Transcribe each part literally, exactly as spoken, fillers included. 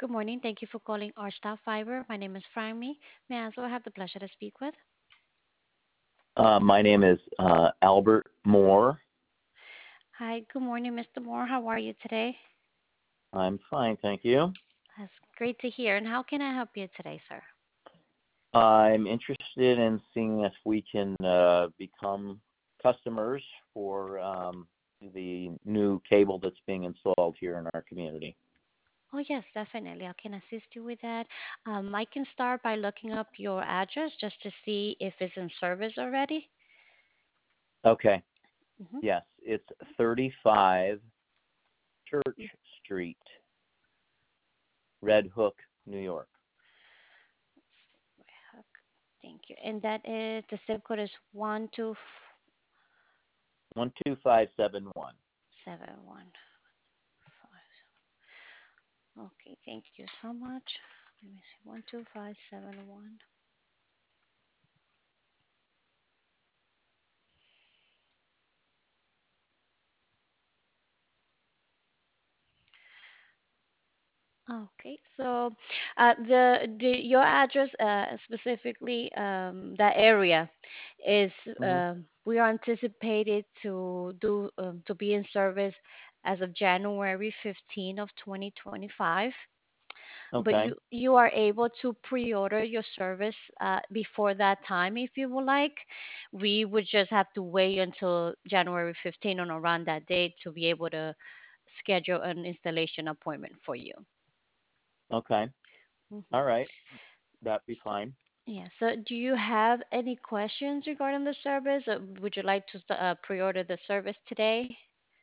Good morning. Thank you for calling our staff fiber. My name is Franmy. May I also have the pleasure to speak with? Uh, my name is uh, Albert Moore. Hi, good morning, mister Moore. How are you today? I'm fine, thank you. That's great to hear. And how can I help you today, sir? I'm interested in seeing if we can uh, become customers for um, the new cable that's being installed here in our community. Oh, yes, definitely. I can assist you with that. Um, I can start by looking up your address just to see if it's in service already. Okay, Mm-hmm. yes, it's thirty-five Church Street, Red Hook, New York. Thank you. And that is the zip code is one two one two five seven one. seven one five. Okay, thank you so much. Let me see. One two five seven one. Okay, so uh, the the your address uh, specifically um, that area is Mm-hmm. um, we are anticipated to do um, to be in service as of January fifteenth of twenty twenty-five. But Okay, you you are able to pre-order your service uh, before that time if you would like. We would just have to wait until January fifteenth on around that date to be able to schedule an installation appointment for you. okay, Mhm. all right, that'd be fine. Yeah. So, do you have any questions regarding the service? Or would you like to st- uh, pre-order the service today?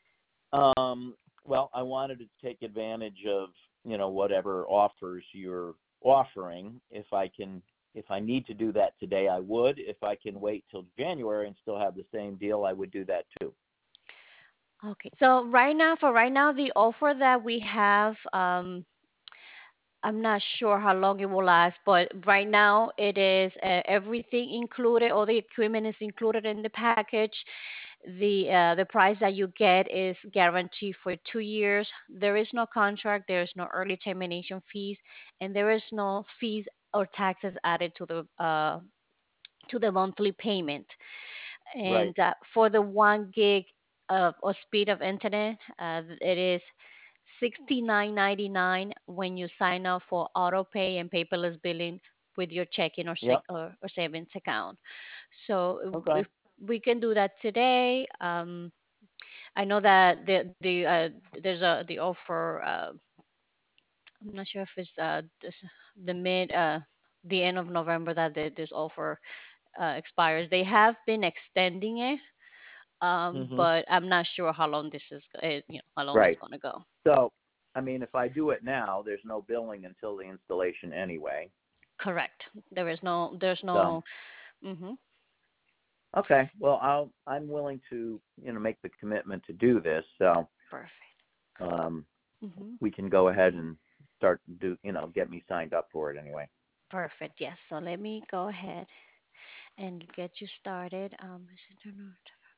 Um, well, I wanted to take advantage of, you know, whatever offers you're offering. If I can, if I need to do that today, I would. If I can wait till January and still have the same deal, I would do that too. Okay. So right now, for right now, the offer that we have, um, I'm not sure how long it will last, but right now it is uh, everything included. All the equipment is included in the package. The uh, the price that you get is guaranteed for two years. There is no contract. There is no early termination fees, and there is no fees or taxes added to the uh, to the monthly payment. Right. And uh, for the one gig of or speed of internet, uh, it is sixty nine ninety nine when you sign up for auto pay and paperless billing with your checking or, Yep. sa- or, or savings account. So Okay. if we can do that today, um, I know that the the uh, there's a the offer. Uh, I'm not sure if it's uh, this, the mid uh, the end of November that the, this offer uh, expires. They have been extending it, um, Mhm. but I'm not sure how long this is. Uh, you know how long it's Right. going to go. So, I mean, if I do it now, there's no billing until the installation anyway. Correct. There is no. There's So, no. Mhm. okay. Well, I'll I'm willing to, you know, make the commitment to do this. So, Perfect. um, Mhm. we can go ahead and start do, you know, get me signed up for it anyway. Perfect. Yes. So let me go ahead and get you started. Um. is it or not?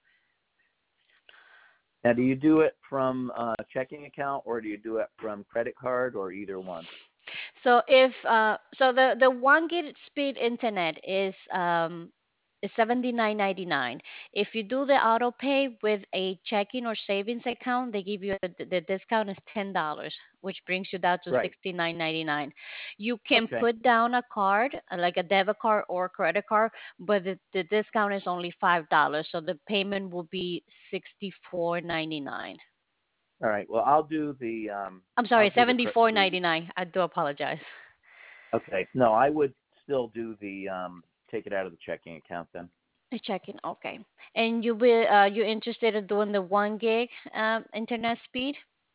Now, do you do it from a checking account or do you do it from credit card or either one? So if uh, so the the one gig speed internet is um is seventy nine ninety nine. If you do the auto pay with a checking or savings account, they give you a, the discount is ten dollars, which brings you down to Right. sixty nine ninety nine. You can Okay. put down a card uh, like a debit card or credit card, but the, the discount is only five dollars, so the payment will be sixty four ninety nine. All right. Well, I'll do the um, I'm I'll sorry, do the seventy cr- four the. ninety nine. I do apologize. Okay. No, I would still do the um, take it out of the checking account then. A check-in, okay. And you will uh you interested in doing the one gig um internet speed?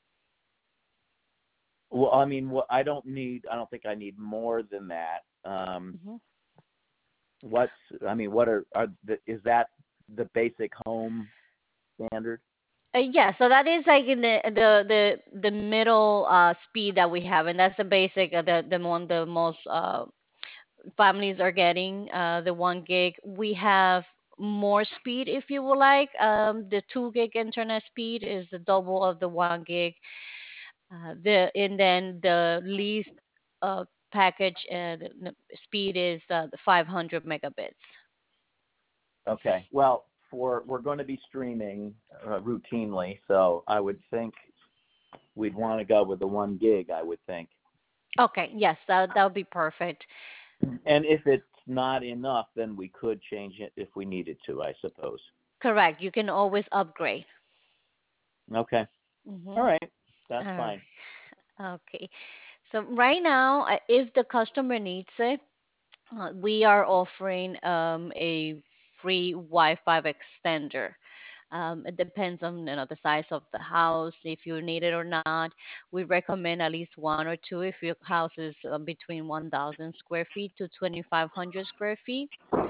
Well, I mean, what I don't need. I don't think I need more than that. Um, Hmm. what's I mean, what are are the, is that the basic home standard? Uh, yeah, so that is like in the the the the middle uh speed that we have, and that's the basic uh, the the one the most uh families are getting uh the one gig. We have more speed if you would like. Um, the two gig internet speed is the double of the one gig. Uh, the and then the least uh, package uh, the the speed is uh, the five hundred megabits. Okay. Well, for we're going to be streaming uh, routinely, so I would think we'd want to go with the one gig. I would think. Okay, yes, that that would be perfect. And if it's not enough, then we could change it if we needed to, I suppose. Correct. You can always upgrade. Okay. All Mm-hmm. right. That's Uh, fine. okay. So right now, uh, if the customer needs it, uh, we are offering um, a free Wi-Fi extender. Um, it depends on you know the size of the house, if you need it or not. We recommend at least one or two if your house is uh, between one thousand square feet to twenty-five hundred square feet.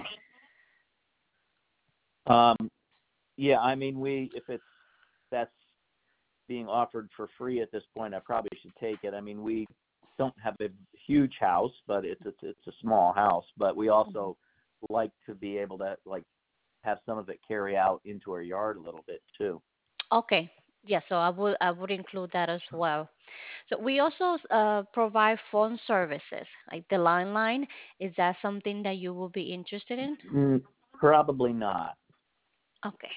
Um, yeah, I mean, we if it's that's being offered for free at this point, I probably should take it. I mean, we don't have a huge house, but it's it's, it's a small house. But we Mhm. also like to be able to like have some of it carry out into our yard a little bit too. Okay. Yeah, so I would I would include that as well. So we also uh, provide phone services, like the landline. Is that something that you will be interested in? Mm, probably not. Okay.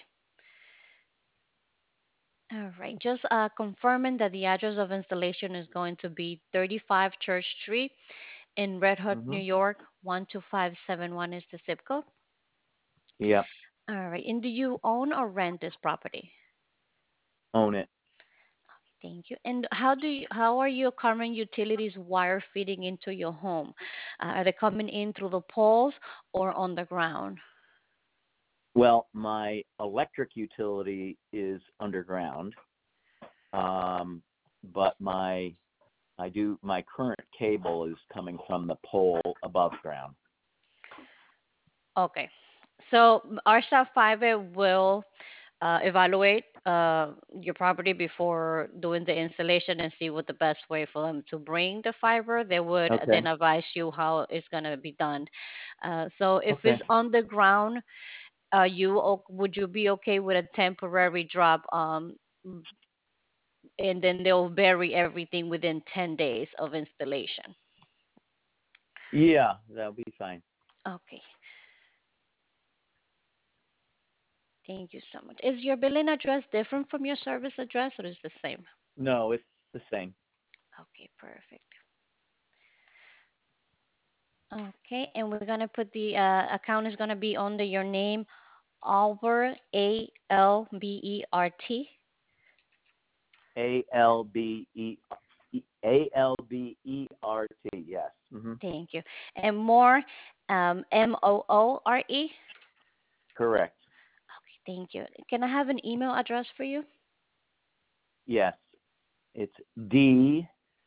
All right. Just uh, confirming that the address of installation is going to be thirty-five Church Street in Red Hook, New Hmm. York. one two five seven one is the zip code. Yeah, All right. And do you own or rent this property? own it. Thank you. And how do you, how are your current utilities wire feeding into your home? Uh, are they coming in through the poles or on the ground? Well, my electric utility is underground, um, but my I do my current cable is coming from the pole above ground. Okay. So our staff fiber will uh, evaluate uh, your property before doing the installation and see what the best way for them to bring the fiber. They would Okay. then advise you how it's going to be done. Uh, so if Okay. it's on the ground, uh, you o- would you be okay with a temporary drop? Um, and then they'll bury everything within ten days of installation. Yeah, that'll be fine. Okay. Thank you so much. Is your billing address different from your service address or is the same? No, it's the same. Okay, perfect. Okay, and we're gonna put the uh, account is gonna be under your name, Albert A L B E R T. A L B E A L B E R T. Yes. Hmm. Thank you. And more, um, M O O R E. Correct. Okay, thank you. Can I have an email address for you? Yes. It's D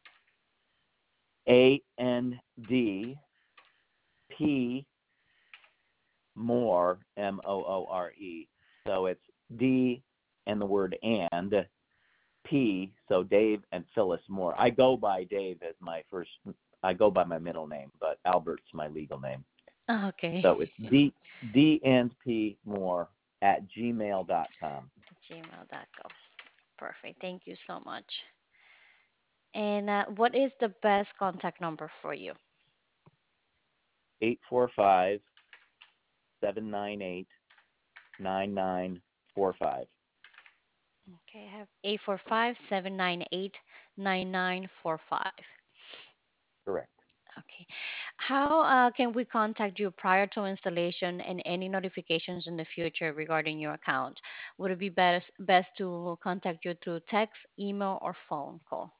A N D P More, M O O R E. So it's D and the word and P, so Dave and Phyllis Moore. I go by Dave as my first, I go by my middle name, but Albert's my legal name. Okay. So it's D D and P Moore at gmail dot com. gmail dot com. Perfect. Thank you so much. And uh, what is the best contact number for you? Eight four five seven nine eight nine nine four five. Okay, I have eight four five, seven nine eight, nine nine four five. Correct. Okay. How uh, can we contact you prior to installation and any notifications in the future regarding your account? Would it be best best to contact you through text, email, or phone call?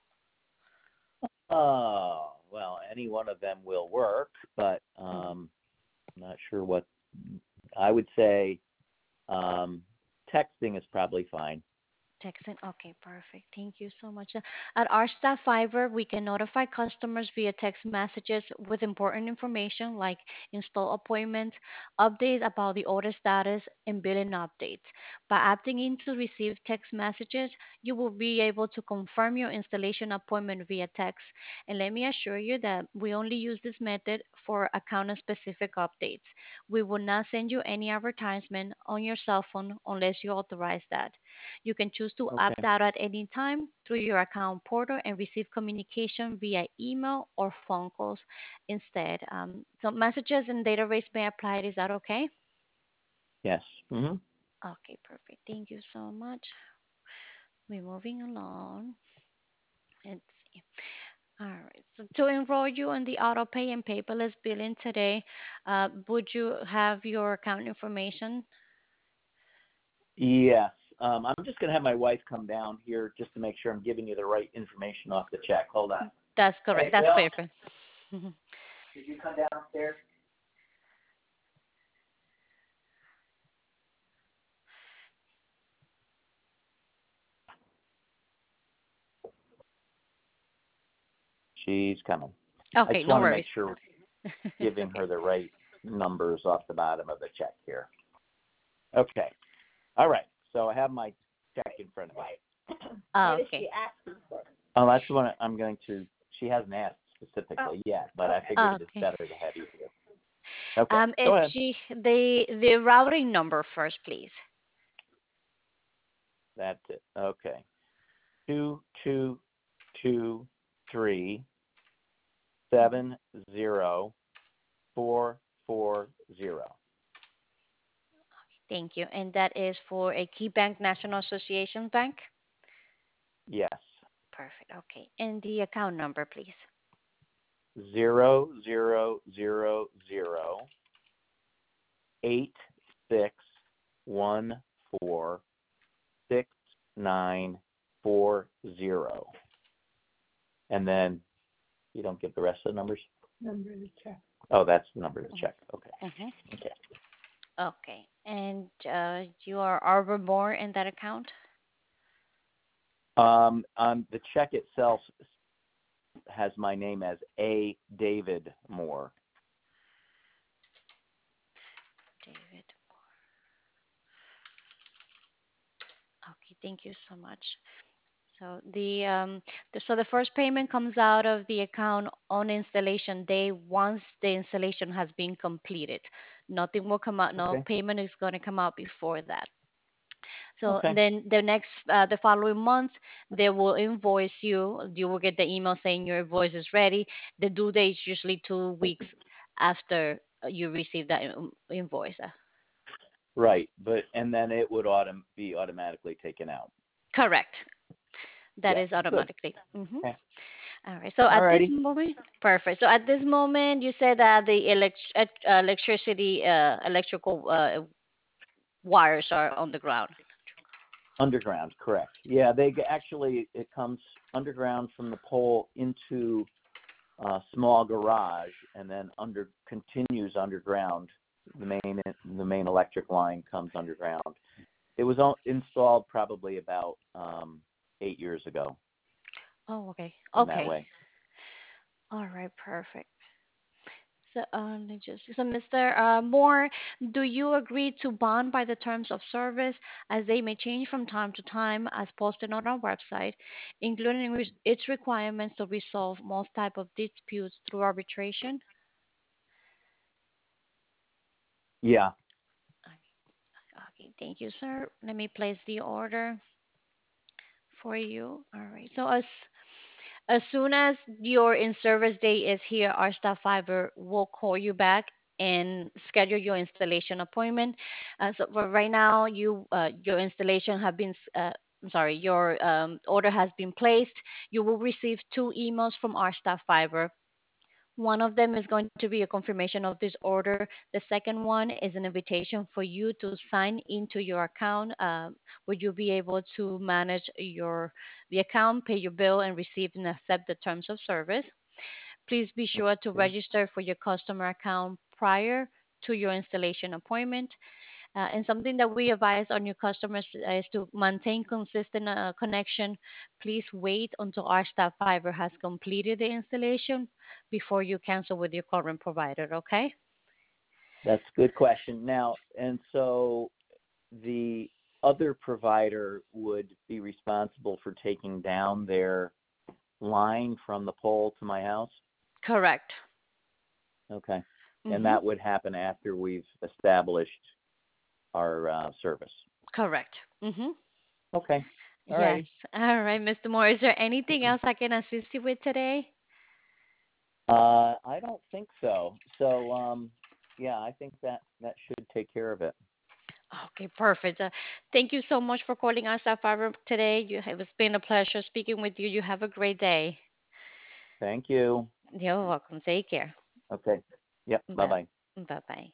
Oh, well, any one of them will work, but Mhm. um, I'm not sure what I would say. Um, texting is probably fine. Texting. Okay, perfect. Thank you so much. Uh, At our staff Fiverr, we can notify customers via text messages with important information like install appointments, updates about the order status, and billing updates. By opting in to receive text messages, you will be able to confirm your installation appointment via text. And let me assure you that we only use this method for account specific updates. We will not send you any advertisement on your cell phone unless you authorize that. You can choose to opt Okay. out at any time through your account portal and receive communication via email or phone calls instead. Um, so messages and data rates may apply. Is that okay? Yes. Mm-hmm. Okay, perfect. Thank you so much. We're moving along. Let's see. All right. So to enroll you in the auto pay and paperless billing today, uh, would you have your account information? Yes. Um, I'm just going to have my wife come down here just to make sure I'm giving you the right information off the check. Hold on. That's correct. Hey, That's Bill, perfect. Mhm. could you come downstairs? She's coming. I Okay, just no want to make worries. sure we're It's giving okay. her the right numbers off the bottom of the check here. Okay. All right. So I have my check in front of me. Oh, What is okay. she asking for? Oh, that's what I'm going to. She hasn't asked specifically oh, yet, but I figured it's Okay. better to have you here. Okay. Um, Go if ahead. she the the routing number first, please. That's it. Okay. Two two two three seven zero four four zero. Thank you. And that is for a Key Bank National Association Bank. Yes. Perfect. Okay. And the account number, please. Zero zero zero zero eight six one four six nine four zero. And then you don't give the rest of the numbers? Number of the check. Oh, that's the number of the check. Okay. Mm-hmm. Okay. Okay. And uh, you are Arbor Moore in that account? Um, um, the check itself has my name as A. David Moore. David. Okay, thank you so much. So the um the, so the first payment comes out of the account on installation day once the installation has been completed. Nothing will come out. No Okay. payment is going to come out before that. So Okay. then the next uh, the following month they will invoice you. You will get the email saying your invoice is ready. The due date is usually two weeks after uh, you receive that in- invoice. Uh, Right, but and then it would autom- be automatically taken out. Correct. That Yeah. is Good. automatically. hmm Okay. All right. So All at this righty. moment, perfect. So at this moment, you said that the elect- uh, electricity, uh, electrical uh, wires are on the ground. Underground, correct. Yeah, they g- actually it comes underground from the pole into a small garage, and then under continues underground. The main the main electric line comes underground. It was all installed probably about um, eight years ago Oh, okay. in that Okay. way. All right. Perfect. So, uh, let me just so, mister Uh, Moore, do you agree to bond by the terms of service as they may change from time to time as posted on our website, including re- its requirements to resolve most type of disputes through arbitration? Yeah. Okay, thank you, sir. Let me place the order for you. All right. So as as soon as your in-service date is here, our staff fiber will call you back and schedule your installation appointment. Uh, so for right now, you uh, your installation have been s- uh, I'm sorry, your um, order has been placed. You will receive two emails from our staff fiber. One of them is going to be a confirmation of this order. The second one is an invitation for you to sign into your account. Um, where you'll be able to manage your the account, pay your bill, and receive and accept the terms of service. Please be sure to Okay. register for your customer account prior to your installation appointment. Uh, and something that we advise our new customers is to maintain consistent uh, connection. Please wait until our staff fiber has completed the installation before you cancel with your current provider, okay? That's a good question. Now, and so the other provider would be responsible for taking down their line from the pole to my house? Correct. Okay. And Mm-hmm. that would happen after we've established our uh, service. Correct. Mm-hmm. Okay. All righty. Yes. All right, mister Moore. Is there anything else I can assist you with today? Uh, I don't think so. So, um, yeah, I think that that should take care of it. Okay, perfect. Uh, thank you so much for calling us, Sapphire, today. You, it's been a pleasure speaking with you. You have a great day. Thank you. You're welcome. Take care. Okay. Yep. Bye Bye bye. bye. Bye.